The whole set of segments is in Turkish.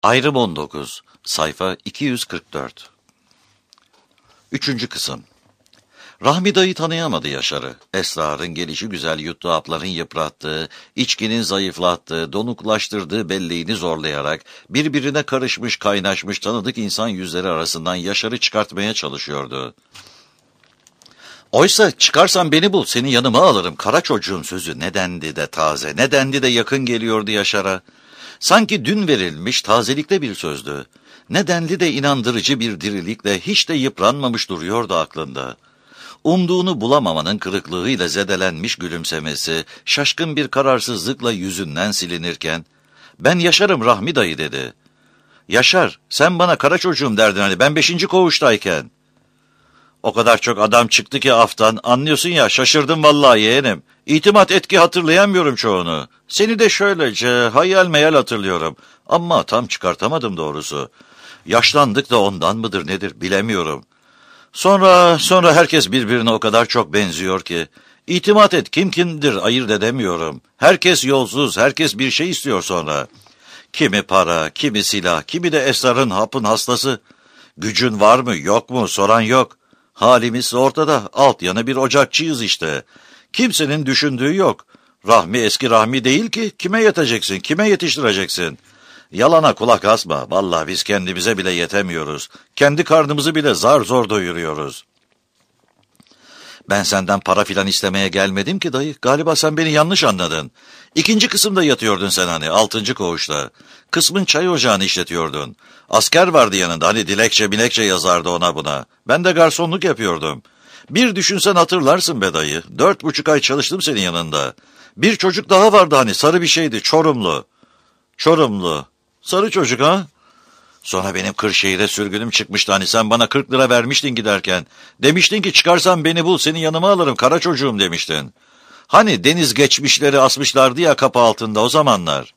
Ayrım 19, sayfa 244. Üçüncü kısım. Rahmi dayı tanıyamadı Yaşar'ı. Esrarın gelişi güzel yuttuğu hapların yıprattığı, içkinin zayıflattığı, donuklaştırdığı belleğini zorlayarak, birbirine karışmış, kaynaşmış tanıdık insan yüzleri arasından Yaşar'ı çıkartmaya çalışıyordu. Oysa çıkarsan beni bul, seni yanıma alırım. Kara çocuğun sözü nedendi de taze, nedendi de yakın geliyordu Yaşar'a. Sanki dün verilmiş tazelikte bir sözdü. Nedenli de inandırıcı bir dirilikle hiç de yıpranmamış duruyordu aklında. Umduğunu bulamamanın kırıklığıyla zedelenmiş gülümsemesi, şaşkın bir kararsızlıkla yüzünden silinirken, "Ben Yaşar'ım Rahmi dayı" dedi. "Yaşar, sen bana kara çocuğum derdin hani ben 5. koğuştayken." "O kadar çok adam çıktı ki aftan, anlıyorsun ya, şaşırdım vallahi yeğenim. İtimat etki hatırlayamıyorum çoğunu. Seni de şöylece hayal meyal hatırlıyorum. Ama tam çıkartamadım doğrusu. Yaşlandık da ondan mıdır nedir bilemiyorum. Sonra herkes birbirine o kadar çok benziyor ki. İtimat et kim kimdir ayırt edemiyorum. Herkes yolsuz, herkes bir şey istiyor sonra. Kimi para, kimi silah, kimi de esrarın hapın hastası. Gücün var mı yok mu soran yok. Halimiz ortada, alt yana bir ocakçıyız işte. Kimsenin düşündüğü yok. Rahmi eski Rahmi değil ki, kime yeteceksin, kime yetiştireceksin? Yalana kulak asma, vallahi biz kendimize bile yetemiyoruz. Kendi karnımızı bile zar zor doyuruyoruz. Ben senden para filan istemeye gelmedim ki dayı, galiba sen beni yanlış anladın. 2. kısımda yatıyordun sen hani, 6. koğuşta. Kısmın çay ocağını işletiyordun. Asker vardı yanında, hani dilekçe bilekçe yazardı ona buna. Ben de garsonluk yapıyordum. Bir düşünsen hatırlarsın be dayı, 4,5 ay çalıştım senin yanında. Bir çocuk daha vardı hani, sarı bir şeydi, Çorumlu. Çorumlu, sarı çocuk ha? Sonra benim Kırşehir'e sürgünüm çıkmıştı hani, sen bana 40 lira vermiştin giderken. Demiştin ki çıkarsan beni bul, seni yanıma alırım kara çocuğum demiştin. Hani deniz geçmişleri asmışlardı ya kapı altında o zamanlar.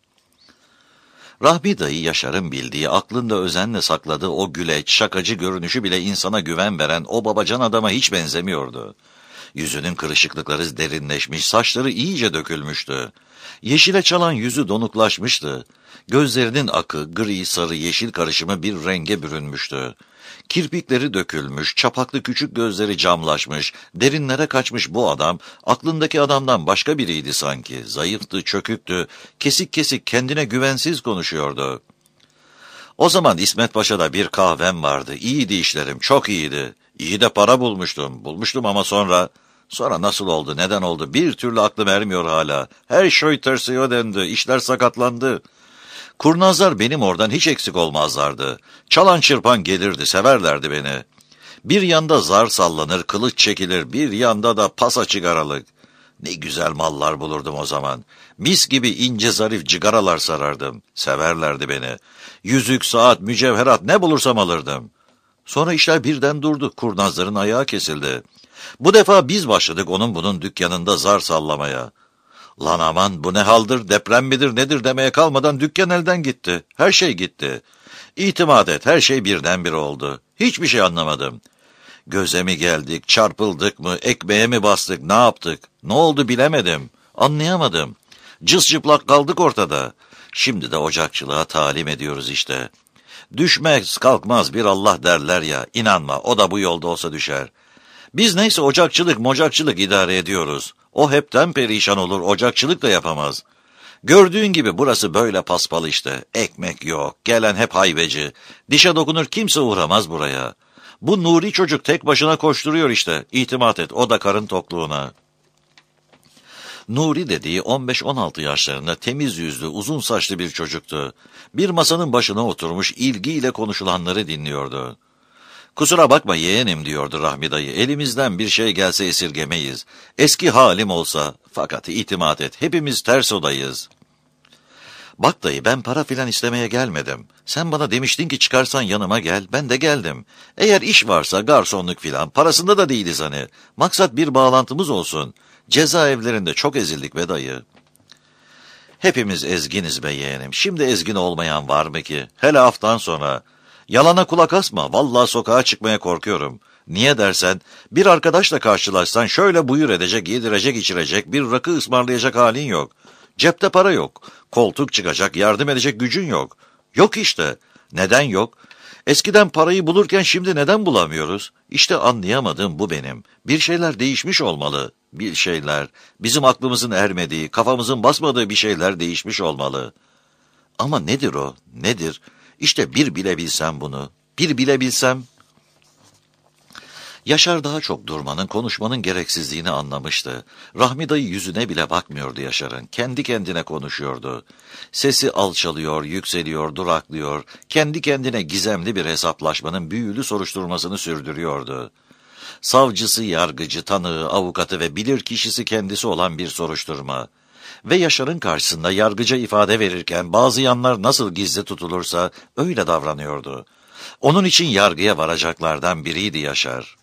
Rahmi dayı Yaşar'ın bildiği, aklında özenle sakladığı o güleç, şakacı görünüşü bile insana güven veren o babacan adama hiç benzemiyordu. Yüzünün kırışıklıkları derinleşmiş, saçları iyice dökülmüştü. Yeşile çalan yüzü donuklaşmıştı. Gözlerinin akı, gri, sarı, yeşil karışımı bir renge bürünmüştü. Kirpikleri dökülmüş, çapaklı küçük gözleri camlaşmış, derinlere kaçmış bu adam, aklındaki adamdan başka biriydi sanki. Zayıftı, çöküktü, kesik kesik kendine güvensiz konuşuyordu. O zaman İsmet Paşa'da bir kahvem vardı. İyiydi işlerim, çok iyiydi. İyi de para bulmuştum. Bulmuştum ama sonra... Sonra nasıl oldu, neden oldu bir türlü aklım ermiyor hala. Her şey tersine döndü, işler sakatlandı. Kurnazlar benim oradan hiç eksik olmazlardı. Çalan çırpan gelirdi, severlerdi beni. Bir yanda zar sallanır, kılıç çekilir, bir yanda da pasa cigaralık. Ne güzel mallar bulurdum o zaman. Mis gibi ince zarif cigaralar sarardım. Severlerdi beni. Yüzük, saat, mücevherat ne bulursam alırdım. Sonra işler birden durdu, kurnazların ayağı kesildi. Bu defa biz başladık onun bunun dükkanında zar sallamaya. Lan aman bu ne haldir, deprem midir nedir demeye kalmadan dükkan elden gitti. Her şey gitti. İtimat et, her şey birdenbire oldu. Hiçbir şey anlamadım. Göze mi geldik, çarpıldık mı, ekmeğe mi bastık, ne yaptık? Ne oldu bilemedim, anlayamadım. Cız çıplak kaldık ortada. Şimdi de ocakçılığa talim ediyoruz işte. Düşmez kalkmaz bir Allah derler ya, inanma o da bu yolda olsa düşer. Biz neyse ocakçılık mocakçılık idare ediyoruz. O hepten perişan olur, ocakçılık da yapamaz. Gördüğün gibi burası böyle paspal işte. Ekmek yok, gelen hep hayveci. Dişe dokunur kimse uğramaz buraya. Bu Nuri çocuk tek başına koşturuyor işte. İtimat et, o da karın tokluğuna. Nuri dediği 15-16 yaşlarında temiz yüzlü, uzun saçlı bir çocuktu. Bir masanın başına oturmuş ilgiyle konuşulanları dinliyordu. "Kusura bakma yeğenim" diyordu Rahmi dayı. "Elimizden bir şey gelse esirgemeyiz. Eski halim olsa, fakat itimat et, hepimiz ters odayız." "Bak dayı, ben para filan istemeye gelmedim. Sen bana demiştin ki çıkarsan yanıma gel, ben de geldim. Eğer iş varsa garsonluk filan, parasında da değiliz hani. Maksat bir bağlantımız olsun. Cezaevlerinde çok ezildik be dayı." "Hepimiz ezginiz be yeğenim. Şimdi ezgin olmayan var mı ki? Hele haftan sonra. Yalana kulak asma, vallahi sokağa çıkmaya korkuyorum. Niye dersen, bir arkadaşla karşılaşsan şöyle buyur edecek, yedirecek, içirecek, bir rakı ısmarlayacak halin yok. Cepte para yok, koltuk çıkacak, yardım edecek gücün yok. Yok işte. Neden yok? Eskiden parayı bulurken şimdi neden bulamıyoruz? İşte anlayamadığım bu benim. Bir şeyler değişmiş olmalı. Bir şeyler. Bizim aklımızın ermediği, kafamızın basmadığı bir şeyler değişmiş olmalı. Ama nedir o? Nedir? İşte bir bilebilsem bunu. Bir bilebilsem. Yaşar daha çok durmanın, konuşmanın gereksizliğini anlamıştı. Rahmi dayı yüzüne bile bakmıyordu Yaşar'ın. Kendi kendine konuşuyordu. Sesi alçalıyor, yükseliyor, duraklıyor. Kendi kendine gizemli bir hesaplaşmanın büyülü soruşturmasını sürdürüyordu. Savcısı, yargıcı, tanığı, avukatı ve bilirkişisi kendisi olan bir soruşturma. Ve Yaşar'ın karşısında yargıca ifade verirken bazı yanlar nasıl gizli tutulursa öyle davranıyordu. Onun için yargıya varacaklardan biriydi Yaşar.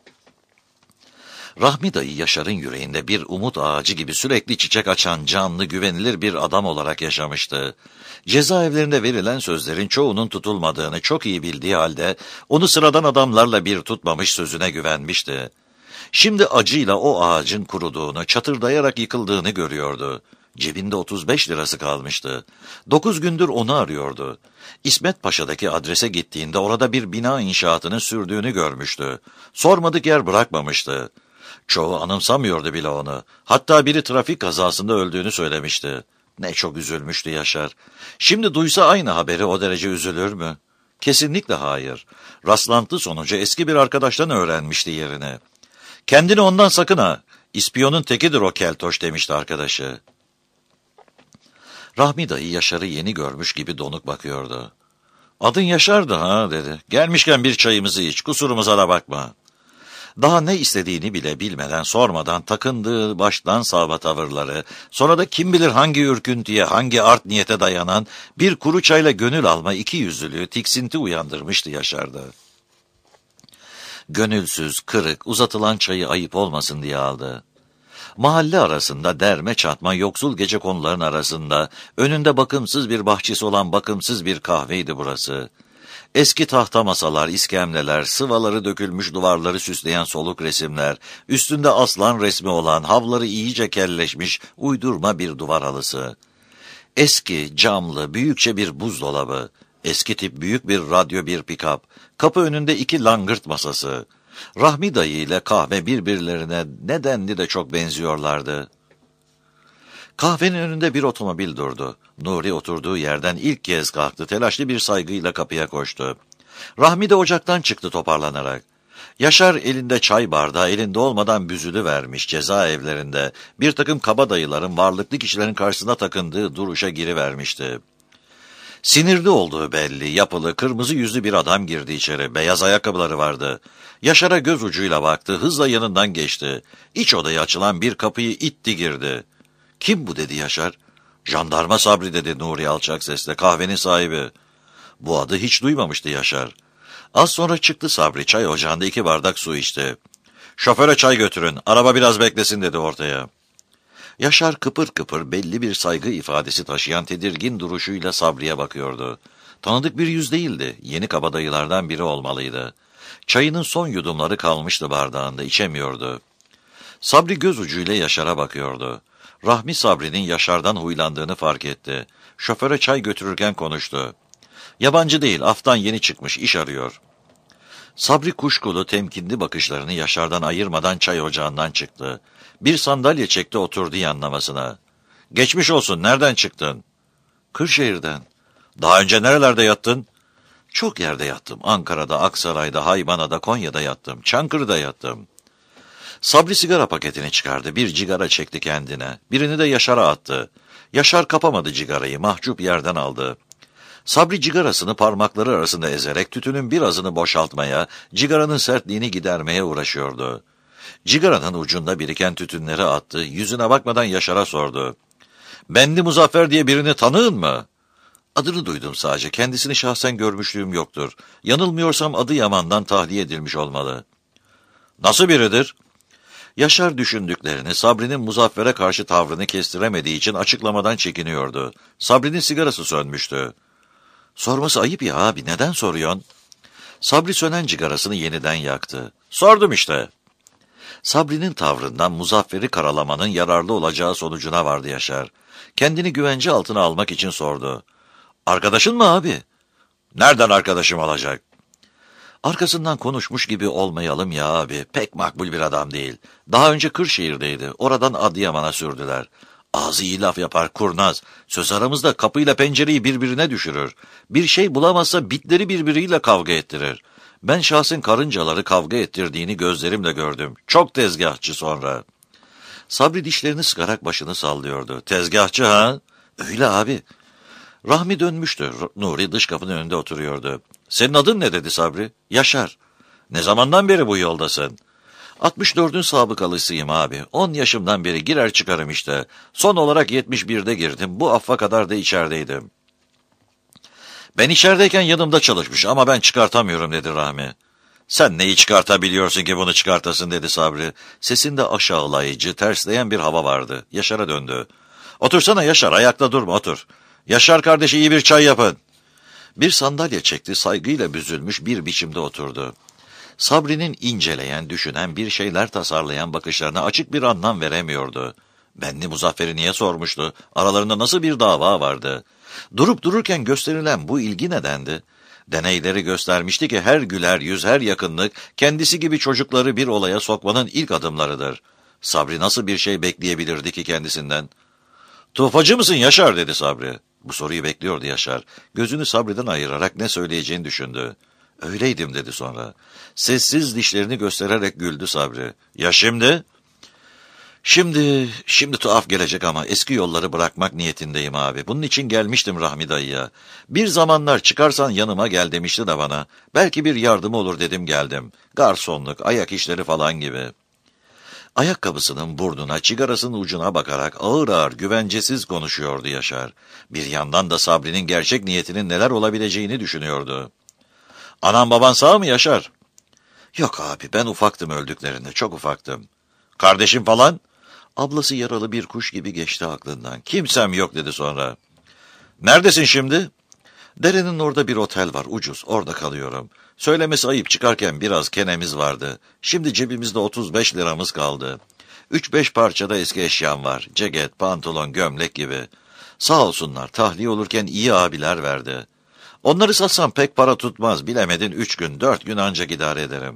Rahmi dayı Yaşar'ın yüreğinde bir umut ağacı gibi sürekli çiçek açan canlı, güvenilir bir adam olarak yaşamıştı. Cezaevlerinde verilen sözlerin çoğunun tutulmadığını çok iyi bildiği halde onu sıradan adamlarla bir tutmamış sözüne güvenmişti. Şimdi acıyla o ağacın kuruduğunu, çatırdayarak yıkıldığını görüyordu. Cebinde 35 lirası kalmıştı. 9 gündür onu arıyordu. İsmet Paşa'daki adrese gittiğinde orada bir bina inşaatının sürdüğünü görmüştü. Sormadık yer bırakmamıştı. Çoğu anımsamıyordu bile onu. Hatta biri trafik kazasında öldüğünü söylemişti. Ne çok üzülmüştü Yaşar. Şimdi duysa aynı haberi o derece üzülür mü? Kesinlikle hayır. Rastlantı sonucu eski bir arkadaştan öğrenmişti yerini. Kendini ondan sakın ha. İspiyonun tekidir o keltoş demişti arkadaşı. Rahmi dayı Yaşar'ı yeni görmüş gibi donuk bakıyordu. Adın Yaşar'dı ha dedi. Gelmişken bir çayımızı iç, kusurumuza da bakma. Daha ne istediğini bile bilmeden, sormadan takındığı baştan sağma tavırları, sonra da kim bilir hangi ürküntüye, hangi art niyete dayanan bir kuru çayla gönül alma ikiyüzlülüğü, tiksinti uyandırmıştı Yaşar'da. Gönülsüz, kırık, uzatılan çayı ayıp olmasın diye aldı. Mahalle arasında derme çatma yoksul gecekonduların arasında, önünde bakımsız bir bahçesi olan bakımsız bir kahveydi burası. Eski tahta masalar, iskemleler, sıvaları dökülmüş duvarları süsleyen soluk resimler, üstünde aslan resmi olan, havları iyice kelleşmiş, uydurma bir duvar halısı. Eski, camlı, büyükçe bir buzdolabı, eski tip büyük bir radyo, bir pikap, kapı önünde 2 langırt masası. Rahmi dayı ile kahve birbirlerine nedenli de çok benziyorlardı. Kahvenin önünde bir otomobil durdu. Nuri oturduğu yerden ilk kez kalktı. Telaşlı bir saygıyla kapıya koştu. Rahmi de ocaktan çıktı toparlanarak. Yaşar elinde çay bardağı, elinde olmadan büzülüvermiş cezaevlerinde bir takım kabadayıların, varlıklı kişilerin karşısına takındığı duruşa girivermişti. Sinirli olduğu belli, yapılı, kırmızı yüzlü bir adam girdi içeri. Beyaz ayakkabıları vardı. Yaşar'a göz ucuyla baktı, hızla yanından geçti. İç odaya açılan bir kapıyı itti girdi. Kim bu dedi Yaşar. Jandarma Sabri dedi Nuri alçak sesle, kahvenin sahibi. Bu adı hiç duymamıştı Yaşar. Az sonra çıktı Sabri, çay ocağında 2 bardak su içti. Şoföre çay götürün, araba biraz beklesin dedi ortaya. Yaşar kıpır kıpır belli bir saygı ifadesi taşıyan tedirgin duruşuyla Sabri'ye bakıyordu. Tanıdık bir yüz değildi, yeni kabadayılardan biri olmalıydı. Çayının son yudumları kalmıştı bardağında, içemiyordu. Sabri göz ucuyla Yaşar'a bakıyordu. Rahmi Sabri'nin Yaşar'dan huylandığını fark etti. Şoföre çay götürürken konuştu. Yabancı değil, aftan yeni çıkmış, iş arıyor. Sabri kuşkulu, temkinli bakışlarını Yaşar'dan ayırmadan çay ocağından çıktı. Bir sandalye çekti, oturdu yanlamasına. Geçmiş olsun, nereden çıktın? Kırşehir'den. Daha önce nerelerde yattın? Çok yerde yattım. Ankara'da, Aksaray'da, Haybana'da, Konya'da yattım. Çankırı'da yattım. Sabri sigara paketini çıkardı. Bir cigara çekti kendine. Birini de Yaşar'a attı. Yaşar kapamadı cigarayı. Mahcup yerden aldı. Sabri cigarasını parmakları arasında ezerek tütünün birazını boşaltmaya, cigaranın sertliğini gidermeye uğraşıyordu. Cigaranın ucunda biriken tütünleri attı. Yüzüne bakmadan Yaşar'a sordu. Benli Muzaffer diye birini tanığın mı? Adını duydum sadece. Kendisini şahsen görmüşlüğüm yoktur. Yanılmıyorsam adı Yaman'dan tahliye edilmiş olmalı. Nasıl biridir? Yaşar düşündüklerini, Sabri'nin Muzaffer'e karşı tavrını kestiremediği için açıklamadan çekiniyordu. Sabri'nin sigarası sönmüştü. Sorması ayıp ya abi, neden soruyorsun? Sabri sönen cigarasını yeniden yaktı. Sordum işte. Sabri'nin tavrından Muzaffer'i karalamanın yararlı olacağı sonucuna vardı Yaşar. Kendini güvence altına almak için sordu. Arkadaşın mı abi? Nereden arkadaşım olacak? Arkasından konuşmuş gibi olmayalım ya abi. Pek makbul bir adam değil. Daha önce Kırşehir'deydi. Oradan Adıyaman'a sürdüler. Ağzı iyi laf yapar, kurnaz. Söz aramızda kapıyla pencereyi birbirine düşürür. Bir şey bulamazsa bitleri birbiriyle kavga ettirir. Ben şahsın karıncaları kavga ettirdiğini gözlerimle gördüm. Çok tezgahçı sonra. Sabri dişlerini sıkarak başını sallıyordu. Tezgahçı ha? Öyle abi. Rahmi dönmüştü. Nuri dış kapının önünde oturuyordu. Senin adın ne dedi Sabri? Yaşar. Ne zamandan beri bu yoldasın? 64'ün sabıkalısıyım abi. 10 yaşımdan beri girer çıkarım işte. Son olarak 71'de girdim. Bu affa kadar da içerideydim. Ben içerideyken yanımda çalışmış ama ben çıkartamıyorum dedi Rahmi. Sen neyi çıkartabiliyorsun ki bunu çıkartasın dedi Sabri. Sesinde aşağılayıcı, tersleyen bir hava vardı. Yaşar'a döndü. Otursana Yaşar, ayakta durma otur. Yaşar kardeşi iyi bir çay yapın. Bir sandalye çekti, saygıyla büzülmüş bir biçimde oturdu. Sabri'nin inceleyen, düşünen, bir şeyler tasarlayan bakışlarına açık bir anlam veremiyordu. Benli Muzaffer'i niye sormuştu? Aralarında nasıl bir dava vardı? Durup dururken gösterilen bu ilgi nedendi? Deneyleri göstermişti ki her güler yüz, her yakınlık, kendisi gibi çocukları bir olaya sokmanın ilk adımlarıdır. Sabri nasıl bir şey bekleyebilirdi ki kendisinden? Tuhfacı mısın Yaşar dedi Sabri. Bu soruyu bekliyordu Yaşar. Gözünü Sabri'den ayırarak ne söyleyeceğini düşündü. Öyleydim dedi sonra. Sessiz dişlerini göstererek güldü Sabri. Ya şimdi? Şimdi tuhaf gelecek ama eski yolları bırakmak niyetindeyim abi. Bunun için gelmiştim Rahmi dayıya. Bir zamanlar çıkarsan yanıma gel demişti de bana. Belki bir yardım olur dedim geldim. Garsonluk, ayak işleri falan gibi. Ayakkabısının burnuna, çıkarasının ucuna bakarak ağır ağır güvencesiz konuşuyordu Yaşar. Bir yandan da Sabri'nin gerçek niyetinin neler olabileceğini düşünüyordu. Anan baban sağ mı Yaşar? Yok abi ben ufaktım öldüklerinde, çok ufaktım. Kardeşim falan? Ablası yaralı bir kuş gibi geçti aklından. Kimsem yok dedi sonra. Neredesin şimdi? Derenin orada bir otel var, ucuz, orada kalıyorum. Söylemesi ayıp, çıkarken biraz kenemiz vardı. Şimdi cebimizde 35 liramız kaldı. 3-5 parçada eski eşyam var. Ceket, pantolon, gömlek gibi. Sağ olsunlar, tahliye olurken iyi abiler verdi. Onları satsam pek para tutmaz, bilemedin 3 gün, 4 gün anca idare ederim.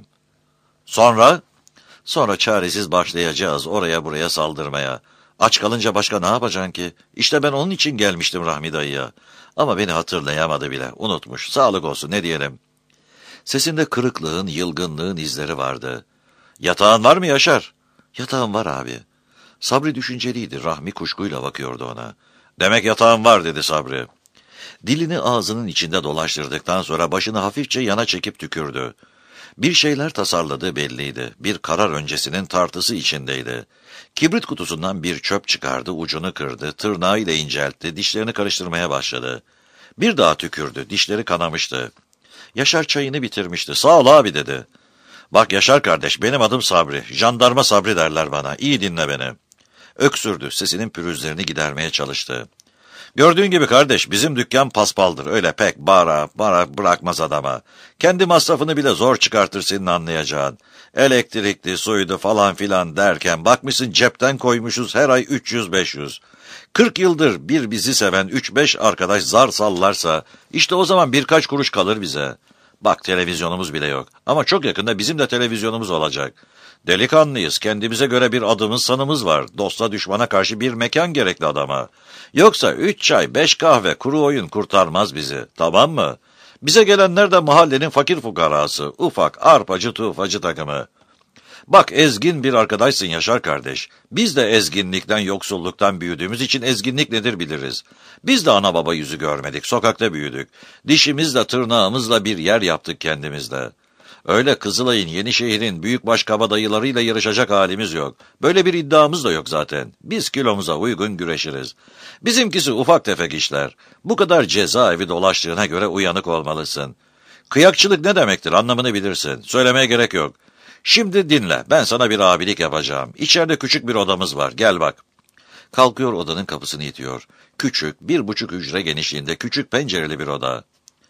Sonra? Sonra çaresiz başlayacağız oraya buraya saldırmaya. Aç kalınca başka ne yapacaksın ki? İşte ben onun için gelmiştim Rahmi dayıya. Ama beni hatırlayamadı bile, unutmuş. Sağlık olsun, ne diyelim. Sesinde kırıklığın, yılgınlığın izleri vardı. Yatağın var mı Yaşar? Yatağım var abi. Sabri düşünceliydi, Rahmi kuşkuyla bakıyordu ona. Demek yatağım var dedi Sabri. Dilini ağzının içinde dolaştırdıktan sonra başını hafifçe yana çekip tükürdü. Bir şeyler tasarladığı belliydi. Bir karar öncesinin tartısı içindeydi. Kibrit kutusundan bir çöp çıkardı, ucunu kırdı, tırnağıyla inceltti, dişlerini karıştırmaya başladı. Bir daha tükürdü, dişleri kanamıştı. Yaşar çayını bitirmişti. Sağ ol abi dedi. Bak Yaşar kardeş, benim adım Sabri. Jandarma Sabri derler bana. İyi dinle beni. Öksürdü, sesinin pürüzlerini gidermeye çalıştı. Gördüğün gibi kardeş, bizim dükkan paspaldır. Öyle pek bara bırakmaz adama. Kendi masrafını bile zor çıkartır senin anlayacağın. Elektrikli, suydu falan filan derken bakmışsın cepten koymuşuz her ay 300-500. 40 yıldır bir bizi seven 3-5 arkadaş zar sallarsa işte o zaman birkaç kuruş kalır bize. Bak televizyonumuz bile yok ama çok yakında bizim de televizyonumuz olacak. Delikanlıyız, kendimize göre bir adımız sanımız var. Dosta düşmana karşı bir mekan gerekli adama. Yoksa 3 çay, 5 kahve, kuru oyun kurtarmaz bizi, tamam mı? Bize gelenler de mahallenin fakir fukarası, ufak, arpacı, tufacı takımı. Bak ezgin bir arkadaşsın Yaşar kardeş. Biz de ezginlikten, yoksulluktan büyüdüğümüz için ezginlik nedir biliriz. Biz de ana baba yüzü görmedik, sokakta büyüdük. Dişimizle, tırnağımızla bir yer yaptık kendimizde. Öyle Kızılay'ın, Yenişehir'in büyükbaş kabadayılarıyla yarışacak halimiz yok. Böyle bir iddiamız da yok zaten. Biz kilomuza uygun güreşiriz. Bizimkisi ufak tefek işler. Bu kadar cezaevi dolaştığına göre uyanık olmalısın. Kıyakçılık ne demektir anlamını bilirsin. Söylemeye gerek yok. Şimdi dinle, ben sana bir abilik yapacağım. İçeride küçük bir odamız var, gel bak. Kalkıyor odanın kapısını itiyor. Küçük, 1,5 hücre genişliğinde küçük pencereli bir oda.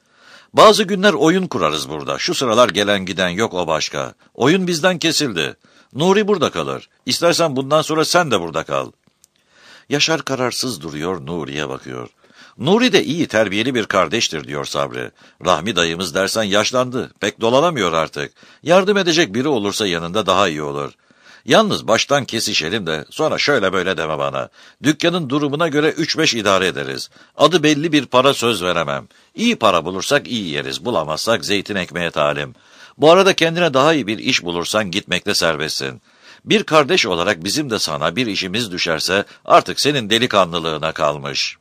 Bazı günler oyun kurarız burada. Şu sıralar gelen giden yok o başka. Oyun bizden kesildi. Nuri burada kalır. İstersen bundan sonra sen de burada kal. Yaşar kararsız duruyor, Nuri'ye bakıyor. Nuri de iyi terbiyeli bir kardeştir diyor Sabri. Rahmi dayımız dersen yaşlandı. Pek dolanamıyor artık. Yardım edecek biri olursa yanında daha iyi olur. Yalnız baştan kesişelim de sonra şöyle böyle deme bana. Dükkanın durumuna göre 3-5 idare ederiz. Adı belli bir para söz veremem. İyi para bulursak iyi yeriz. Bulamazsak zeytin ekmeğe talim. Bu arada kendine daha iyi bir iş bulursan gitmekte serbestsin. Bir kardeş olarak bizim de sana bir işimiz düşerse artık senin delikanlılığına kalmış.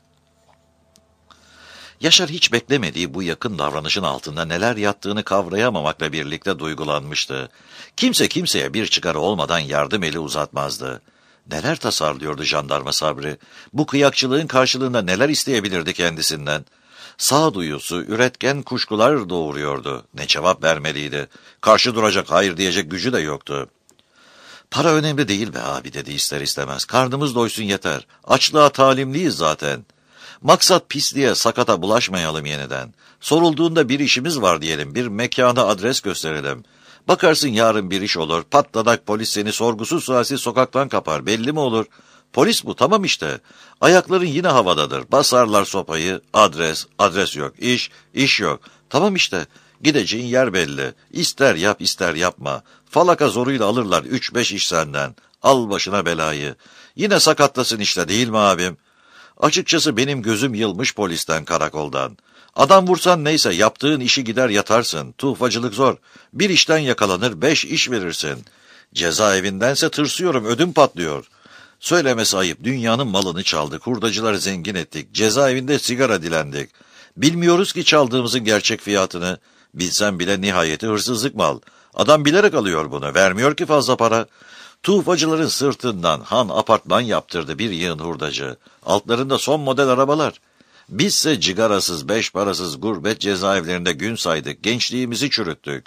Yaşar hiç beklemediği bu yakın davranışın altında neler yattığını kavrayamamakla birlikte duygulanmıştı. Kimse kimseye bir çıkarı olmadan yardım eli uzatmazdı. Neler tasarlıyordu jandarma Sabri? Bu kıyakçılığın karşılığında neler isteyebilirdi kendisinden? Sağduyusu, üretken kuşkular doğuruyordu. Ne cevap vermeliydi? Karşı duracak, hayır diyecek gücü de yoktu. Para önemli değil be abi dedi ister istemez. Karnımız doysun yeter. Açlığa talimliyiz zaten. Maksat pisliğe, sakata bulaşmayalım yeniden. Sorulduğunda bir işimiz var diyelim, bir mekana adres gösterelim. Bakarsın yarın bir iş olur, patladak polis seni sorgusuz sualsiz sokaktan kapar, belli mi olur? Polis bu, tamam işte. Ayakların yine havadadır, basarlar sopayı, adres yok, iş yok. Tamam işte, gideceğin yer belli. İster yap, ister yapma. Falaka zoruyla alırlar 3-5 iş senden. Al başına belayı. Yine sakatlasın işte, değil mi abim? Açıkçası benim gözüm yılmış polisten, karakoldan. Adam vursan neyse, yaptığın işi gider yatarsın. Tuhfacılık zor. Bir işten yakalanır 5 iş verirsin. Cezaevindense tırsıyorum, ödüm patlıyor. Söylemesi ayıp, dünyanın malını çaldık, hurdacıları zengin ettik, cezaevinde sigara dilendik. Bilmiyoruz ki çaldığımızın gerçek fiyatını. Bilsen bile nihayeti hırsızlık mal. Adam bilerek alıyor bunu, vermiyor ki fazla para. Tuhfacıların sırtından han apartman yaptırdı bir yığın hurdacı. Altlarında son model arabalar. Bizse cigarasız, beş parasız gurbet cezaevlerinde gün saydık, gençliğimizi çürüttük.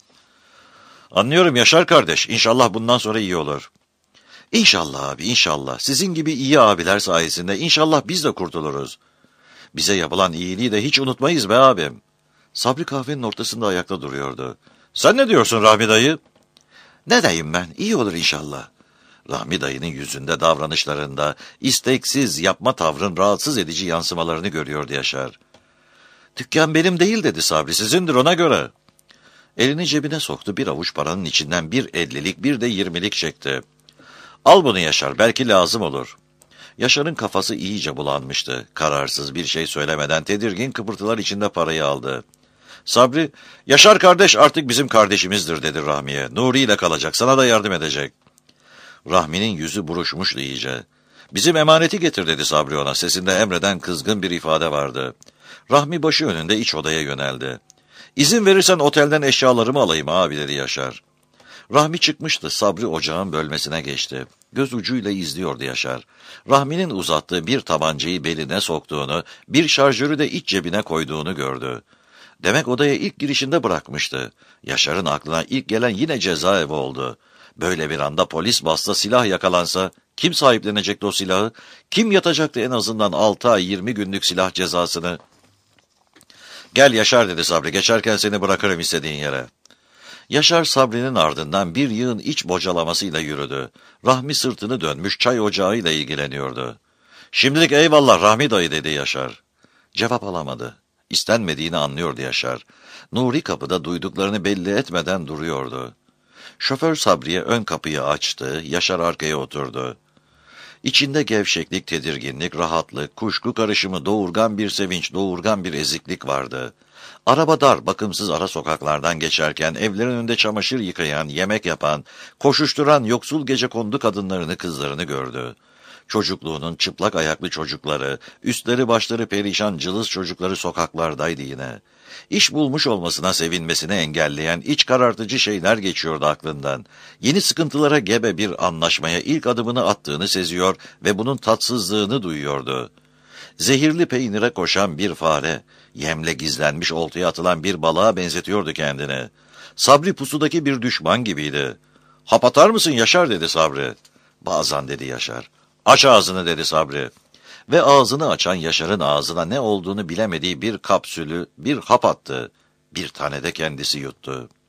Anlıyorum Yaşar kardeş, İnşallah bundan sonra iyi olur. İnşallah abi, inşallah. Sizin gibi iyi abiler sayesinde inşallah biz de kurtuluruz. Bize yapılan iyiliği de hiç unutmayız be abim. Sabri kahvenin ortasında ayakta duruyordu. Sen ne diyorsun Rahmi dayı? Ne diyeyim ben, iyi olur inşallah. Rahmi dayının yüzünde, davranışlarında, isteksiz yapma tavrın rahatsız edici yansımalarını görüyordu Yaşar. Dükkan benim değil dedi Sabri, sizindir ona göre. Elini cebine soktu, bir avuç paranın içinden bir 50'lik bir de 20'lik çekti. Al bunu Yaşar, belki lazım olur. Yaşar'ın kafası iyice bulanmıştı. Kararsız, bir şey söylemeden tedirgin kıpırtılar içinde parayı aldı. Sabri, Yaşar kardeş artık bizim kardeşimizdir dedi Rahmi'ye. Nuri ile kalacak, sana da yardım edecek. Rahmi'nin yüzü buruşmuştu iyice. Bizim emaneti getir dedi Sabri ona. Sesinde emreden kızgın bir ifade vardı. Rahmi başı önünde iç odaya yöneldi. İzin verirsen otelden eşyalarımı alayım abi dedi Yaşar. Rahmi çıkmıştı. Sabri ocağın bölmesine geçti. Göz ucuyla izliyordu Yaşar. Rahmi'nin uzattığı bir tabancayı beline soktuğunu, bir şarjörü de iç cebine koyduğunu gördü. Demek odaya ilk girişinde bırakmıştı. Yaşar'ın aklına ilk gelen yine cezaevi oldu. Böyle bir anda polis bassa, silah yakalansa kim sahiplenecekti o silahı? Kim yatacaktı en azından 6 ay 20 günlük silah cezasını? Gel Yaşar dedi Sabri, geçerken seni bırakırım istediğin yere. Yaşar Sabri'nin ardından bir yığın iç bocalamasıyla yürüdü. Rahmi sırtını dönmüş çay ocağıyla ilgileniyordu. Şimdilik eyvallah Rahmi dayı dedi Yaşar. Cevap alamadı. İstenmediğini anlıyordu Yaşar. Nuri kapıda duyduklarını belli etmeden duruyordu. Şoför Sabri'ye ön kapıyı açtı, Yaşar arkaya oturdu. İçinde gevşeklik, tedirginlik, rahatlık, kuşku karışımı, doğurgan bir sevinç, doğurgan bir eziklik vardı. Araba dar, bakımsız ara sokaklardan geçerken evlerin önünde çamaşır yıkayan, yemek yapan, koşuşturan yoksul gecekondu kadınlarını, kızlarını gördü. Çocukluğunun çıplak ayaklı çocukları, üstleri başları perişan cılız çocukları sokaklardaydı yine. İş bulmuş olmasına sevinmesini engelleyen iç karartıcı şeyler geçiyordu aklından. Yeni sıkıntılara gebe bir anlaşmaya ilk adımını attığını seziyor ve bunun tatsızlığını duyuyordu. Zehirli peynire koşan bir fare, yemle gizlenmiş oltaya atılan bir balığa benzetiyordu kendini. Sabri pusudaki bir düşman gibiydi. "Hap atar mısın Yaşar?" dedi Sabri. "Bazen" dedi Yaşar. "Aç ağzını" dedi Sabri. Ve ağzını açan Yaşar'ın ağzına ne olduğunu bilemediği bir kapsülü, bir hap attı. Bir tane de kendisi yuttu.